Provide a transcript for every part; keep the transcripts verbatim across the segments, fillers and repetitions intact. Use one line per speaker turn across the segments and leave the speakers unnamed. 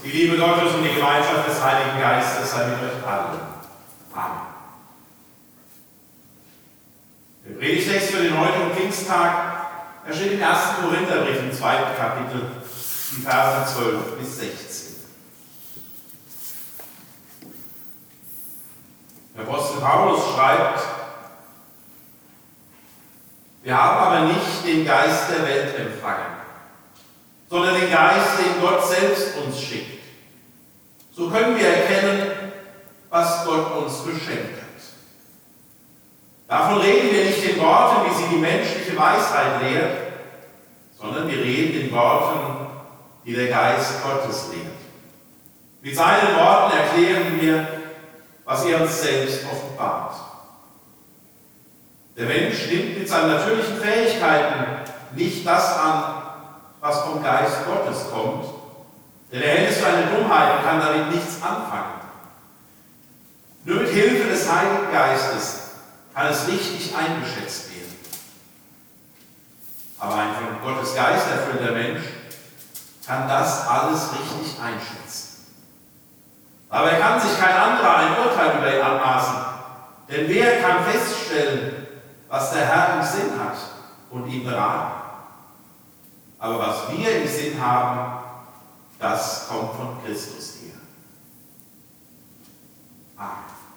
Die Liebe Gottes und die Gemeinschaft des Heiligen Geistes sei mit euch allen. Amen. Der Predigtext für den heutigen Pfingsttag erscheint im ersten Korintherbrief im zweiten Kapitel, die Verse zwölf bis sechzehn. Der Apostel Paulus schreibt: Wir haben aber nicht den Geist der Welt empfangen, sondern den Geist, den Gott selbst uns schickt. So können wir erkennen, was Gott uns geschenkt hat. Davon reden wir nicht in Worten, wie sie die menschliche Weisheit lehrt, sondern wir reden in Worten, die der Geist Gottes lehrt. Mit seinen Worten erklären wir, was er uns selbst offenbart. Der Mensch nimmt mit seinen natürlichen Fähigkeiten nicht das an, was vom Geist Gottes kommt, denn er hält es für eine Dummheit und kann damit nichts anfangen. Nur mit Hilfe des Heiligen Geistes kann es richtig eingeschätzt werden. Aber ein von Gottes Geist erfüllter Mensch kann das alles richtig einschätzen. Dabei kann sich kein anderer ein Urteil über ihn anmaßen, denn wer kann feststellen, was der Herr im Sinn hat und ihm beraten? Aber was wir im Sinn haben, das kommt von Christus her. Amen.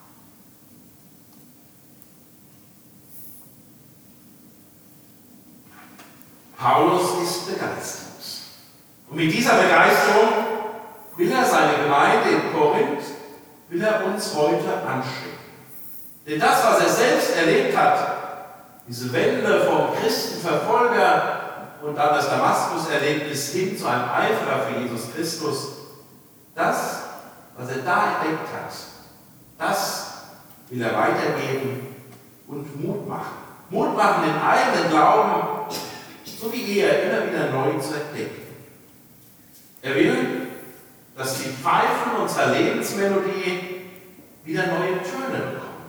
Paulus ist begeistert. Und mit dieser Begeisterung will er seine Gemeinde in Korinth, will er uns heute anstecken. Denn das, was er selbst erlebt hat, diese Wende vom Christenverfolger und dann das Damaskus-Erlebnis hin zu einem Eiferer für Jesus Christus, das, was er da entdeckt hat, das will er weitergeben und Mut machen. Mut machen, den eigenen Glauben, so wie er, immer wieder neu zu entdecken. Er will, dass die Pfeifen unserer Lebensmelodie wieder neue Töne bekommen.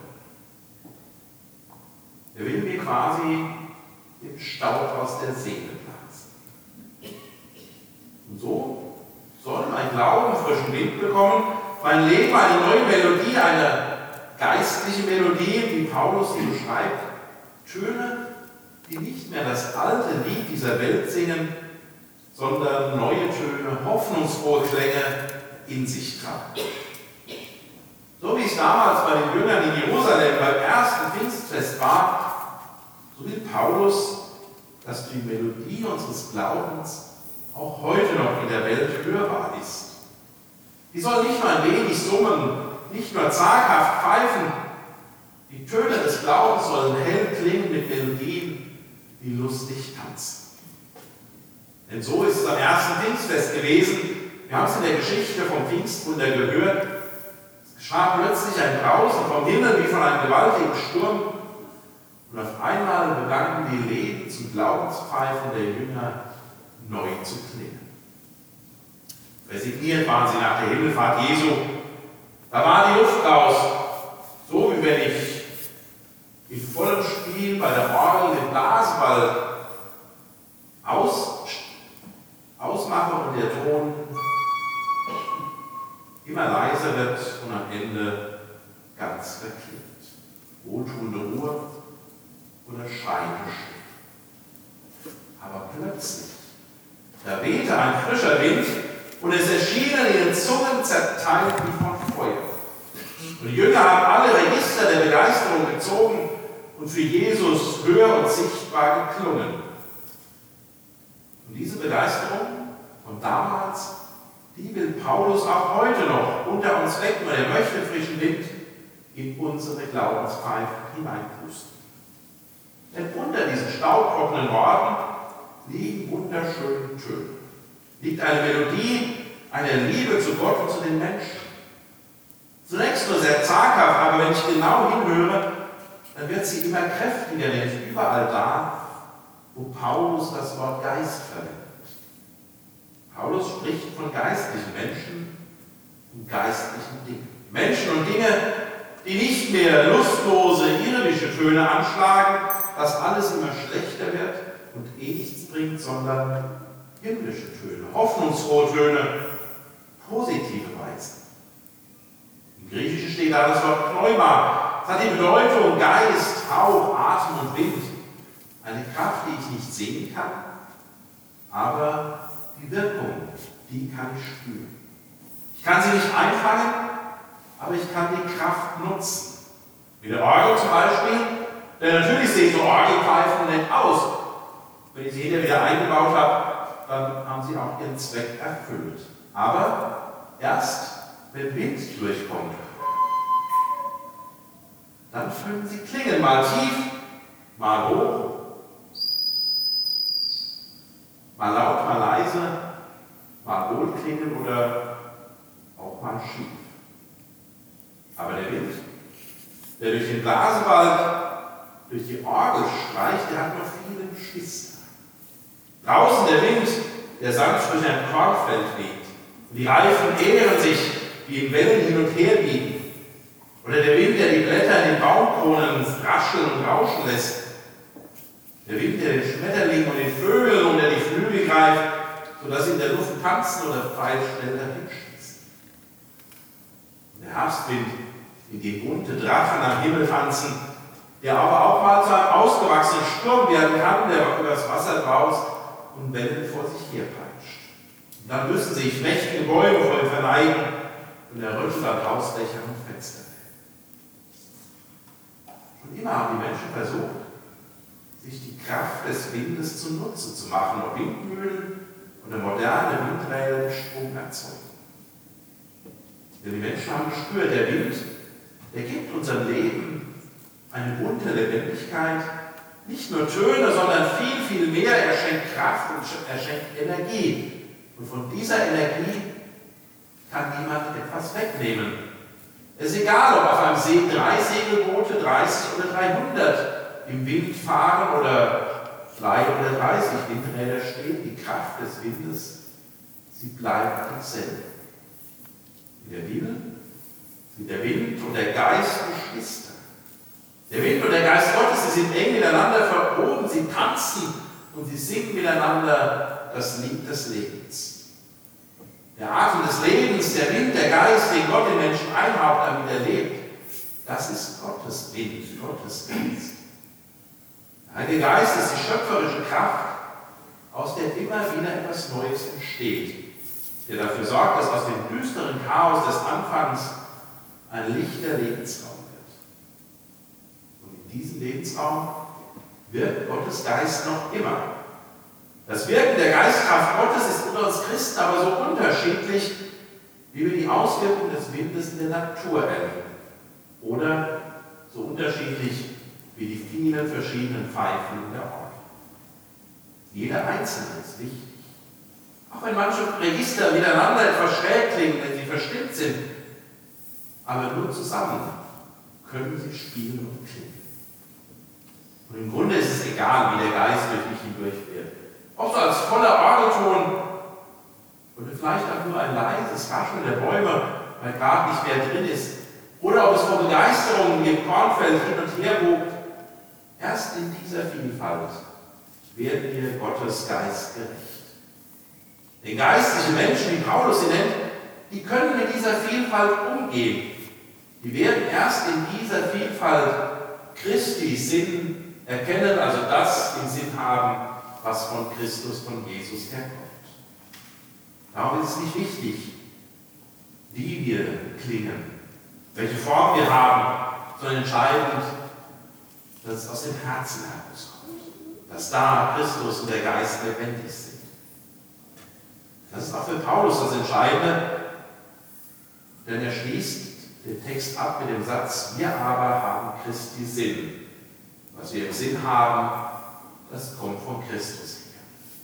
Er will mir quasi den Staub aus der Seele blasen. Und so soll mein Glauben frischen Wind bekommen, mein Leben eine neue Melodie, eine geistliche Melodie, wie Paulus sie beschreibt, Töne, die nicht mehr das alte Lied dieser Welt singen, sondern neue Töne, hoffnungsfrohe Klänge in sich tragen. So wie es damals bei den Jüngern in Jerusalem beim ersten Pfingstfest war, so will Paulus, dass die Melodie unseres Glaubens auch heute noch in der Welt hörbar ist. Die soll nicht nur ein wenig summen, nicht nur zaghaft pfeifen. Die Töne des Glaubens sollen hell klingen mit Melodien, die lustig tanzen. Denn so ist es am ersten Pfingstfest gewesen. Wir haben es in der Geschichte vom Pfingstwunder gehört. Es geschah plötzlich ein Brausen vom Himmel wie von einem gewaltigen Sturm. Und auf einmal begannen die Leben zum Glaubenspfeifen der Jünger neu zu klingen. Resigniert waren sie nach der Himmelfahrt Jesu. Da war die Luft raus, so wie wenn ich in vollem Spiel bei der Orgel den Blasball aus, ausmache und der Ton immer leiser wird und am Ende ganz verklingt. Wohltuende Ruhe oder schreiende Stille. Aber plötzlich, da wehte ein frischer Wind und es erschienen ihnen Zungen zerteilt wie von Feuer. Und die Jünger haben alle Register der Begeisterung gezogen und für Jesus hör und sichtbar geklungen. Und diese Begeisterung von damals, die will Paulus auch heute noch unter uns wecken und er möchte frischen Wind in unsere Glaubenspfeife hineinpusten. Denn unter diesen staubtrockenen Worten liegen wunderschöne Töne. Liegt eine Melodie, eine Liebe zu Gott und zu den Menschen. Zunächst nur sehr zaghaft, aber wenn ich genau hinhöre, dann wird sie immer kräftiger, nämlich überall da, wo Paulus das Wort Geist verwendet. Paulus spricht von geistlichen Menschen und geistlichen Dingen. Menschen und Dinge, die nicht mehr lustlose, irdische Töne anschlagen, dass alles immer schlechter wird und eh nichts bringt, sondern himmlische Töne, hoffnungsfrohe Töne, positive da das Wort Pneuma. Es hat die Bedeutung Geist, Hauch, Atem und Wind. Eine Kraft, die ich nicht sehen kann, aber die Wirkung, die kann ich spüren. Ich kann sie nicht einfangen, aber ich kann die Kraft nutzen. Wie der Orgel zum Beispiel, denn natürlich sehen so Orgelpfeifen nett aus. Wenn ich sie hinterher wieder eingebaut habe, dann haben sie auch ihren Zweck erfüllt. Aber erst, wenn Wind durchkommt, dann füllen sie Klingen, mal tief, mal hoch, mal laut, mal leise, mal wohlklingend oder auch mal schief. Aber der Wind, der durch den Blasebalg, durch die Orgel streicht, der hat noch viele Geschwister. Draußen der Wind, der sanft durch ein Kornfeld weht. Und die Reifen ehren sich, wie in Wellen hin und her biegen. Oder der Wind, der die Blätter in den Baumkronen rascheln und rauschen lässt. Der Wind, der den Schmetterling und den Vögeln unter die Flügel greift, sodass sie in der Luft tanzen oder pfeilschnell dahinschießen. Der Herbstwind, in dem bunte Drachen am Himmel tanzen, der aber auch mal zu einem ausgewachsenen Sturm werden kann, der übers Wasser braust und Wellen vor sich herpeitscht. Und dann müssen sich mächtige Bäume vor ihm verneigen und er rüttelt an Hausdächer und Fenster. Schon immer haben die Menschen versucht, sich die Kraft des Windes zunutze zu machen, ob Windmühlen oder moderne Windräder Strom erzeugen. Denn die Menschen haben gespürt, der Wind, der gibt unserem Leben eine bunte Lebendigkeit, nicht nur Töne, sondern viel, viel mehr. Er schenkt Kraft und er schenkt Energie. Und von dieser Energie kann niemand etwas wegnehmen. Es ist egal, ob auf einem See drei Segelboote, dreißig oder dreihundert im Wind fahren oder zwei oder dreißig Windräder stehen. Die Kraft des Windes, sie bleibt dieselbe. In der Bibel sind der Wind und der Geist Geschwister. Der Wind und der Geist Gottes, sie sind eng miteinander verwoben, sie tanzen und sie singen miteinander das Lied des Lebens. Der Atem des Lebens, der Wind, der Geist, den Gott den Menschen einhaucht, damit er lebt, das ist Gottes Wind, Gottes Geist. Der Heilige Geist ist die schöpferische Kraft, aus der immer wieder etwas Neues entsteht, der dafür sorgt, dass aus dem düsteren Chaos des Anfangs ein lichter Lebensraum in diesem Lebensraum wirkt Gottes Geist noch immer. Das Wirken der Geistkraft Gottes ist unter uns Christen aber so unterschiedlich, wie wir die Auswirkungen des Windes in der Natur erleben. Oder so unterschiedlich wie die vielen verschiedenen Pfeifen in der Orgel. Jeder Einzelne ist wichtig. Auch wenn manche Register miteinander etwas schräg klingen, wenn sie verstimmt sind, aber nur zusammen können sie spielen und klingen. Und im Grunde ist es egal, wie der Geist durch mich hindurchfährt. Ob so als voller Orgelton oder vielleicht auch nur ein leises Rascheln der Bäume, weil gerade nicht mehr drin ist. Oder ob es vor Begeisterung im Kornfeld hin und her wogt. Erst in dieser Vielfalt werden wir Gottes Geist gerecht. Den geistlichen Menschen, wie Paulus sie nennt, die können mit dieser Vielfalt umgehen. Die werden erst in dieser Vielfalt Christi Sinn erkennen, also das im Sinn haben, was von Christus, von Jesus herkommt. Darum ist es nicht wichtig, wie wir klingen, welche Form wir haben, sondern entscheidend, dass es aus dem Herzen herauskommt, dass da Christus und der Geist lebendig sind. Das ist auch für Paulus das Entscheidende, denn er schließt den Text ab mit dem Satz, wir aber haben Christi Sinn. Was wir im Sinn haben, das kommt von Christus her.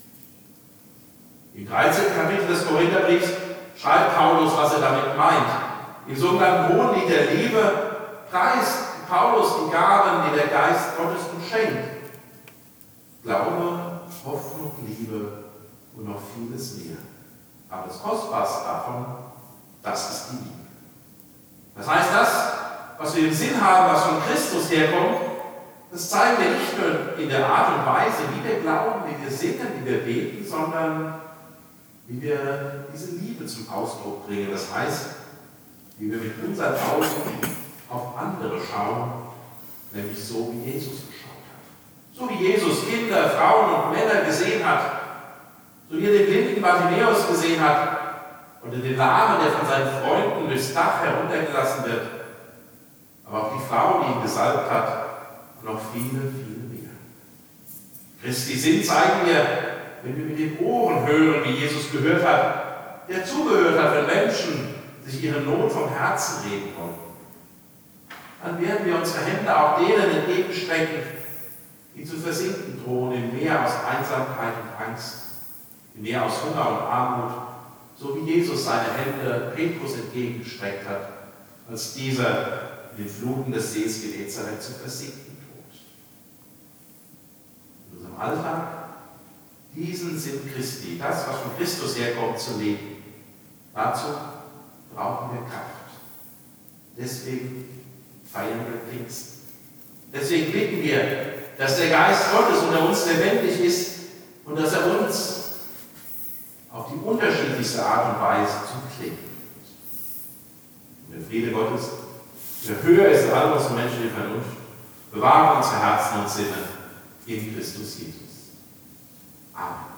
Im dreizehnten Kapitel des Korintherbriefs schreibt Paulus, was er damit meint. Im sogenannten Hohenlied der Liebe preist Paulus die Gaben, die der Geist Gottes uns schenkt. Glaube, Hoffnung, Liebe und noch vieles mehr. Aber das Kostbarste davon, das ist die Liebe. Das heißt, das, was wir im Sinn haben, was von Christus herkommt, das zeigen wir nicht nur in der Art und Weise, wie wir glauben, wie wir singen, wie wir beten, sondern wie wir diese Liebe zum Ausdruck bringen. Das heißt, wie wir mit unseren Augen auf andere schauen, nämlich so, wie Jesus geschaut hat. So wie Jesus Kinder, Frauen und Männer gesehen hat, so wie er den blinden Bartimäus gesehen hat oder den Lahmen, der von seinen Freunden durchs Dach heruntergelassen wird, aber auch die Frau, die ihn gesalbt hat und noch viele, viele mehr. Christi Sinn zeigen wir, wenn wir mit den Ohren hören, wie Jesus gehört hat, der zugehört hat, wenn Menschen sich ihre Not vom Herzen reden konnten. Dann werden wir unsere Hände auch denen entgegenstrecken, die zu versinken drohen im Meer aus Einsamkeit und Angst, im Meer aus Hunger und Armut, so wie Jesus seine Hände Petrus entgegengestreckt hat, als dieser in den Fluten des Sees Genezareth zu versinken droht. In unserem Alltag diesen Sinn Christi, das, was von Christus herkommt, zu leben. Dazu brauchen wir Kraft. Deswegen feiern wir Pfingsten. Deswegen bitten wir, dass der Geist Gottes unter uns lebendig ist und dass er uns auf die unterschiedlichste Art und Weise zum Klingen bringt. Und der Friede Gottes, der höher ist als all unsere menschliche Vernunft, bewahre unsere Herzen und Sinne in Christus Jesus. Amen.